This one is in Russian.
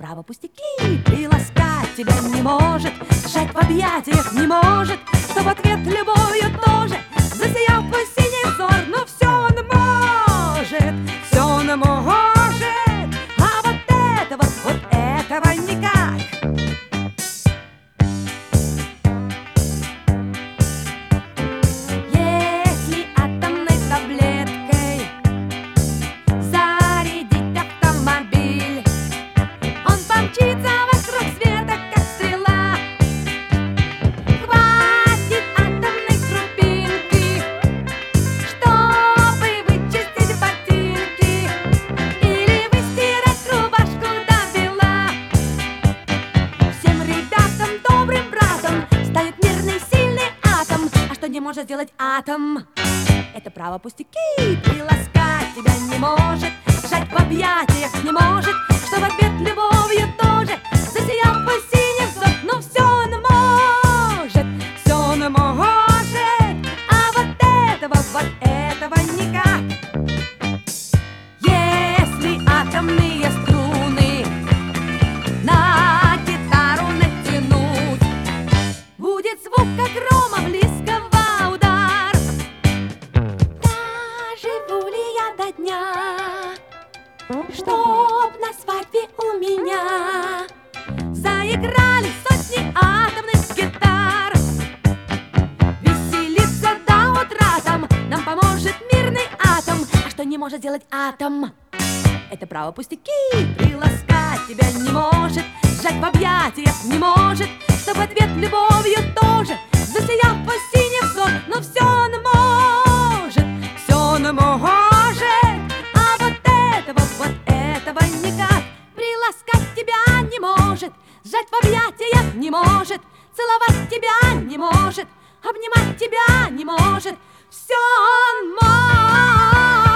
право пустяки. Приласкать тебя не может, сжать в объятиях не может, что в ответ любовью тоже засиял твой синий взор. Но все он может, все он может, а вот этого никак. Если атомной таблеткой зарядить автомобиль, он помчится вокруг света, как стрела. Хватит атомной крупинки, чтобы вычистить ботинки или выстирать рубашку до бела. Всем ребятам, добрым братом, станет мирный, сильный атом. А что не может сделать атом? Это право пустяки. Приласкать тебя не может, сжать в объятиях не может, что в ответ любовью тоже засиял твой синий взор. Но все он может, а вот этого никак. Если атомные струны на гитару натянуть, будет звук, как грома близкого удар. Доживу ли я до дня, чтоб на свадьбе у меня заиграли сотни атомных гитар? Веселиться до утра там нам поможет мирный атом. А что не может сделать атом? Это право пустяки. Приласкать тебя не может, сжать в объятиях не может, что в ответ любовью тоже засиял твой синий взор. Но все он может, а вот этого никак. Приласкать тебя не может, сжать в объятиях не может, целовать тебя не может, обнимать тебя не может. Все он может.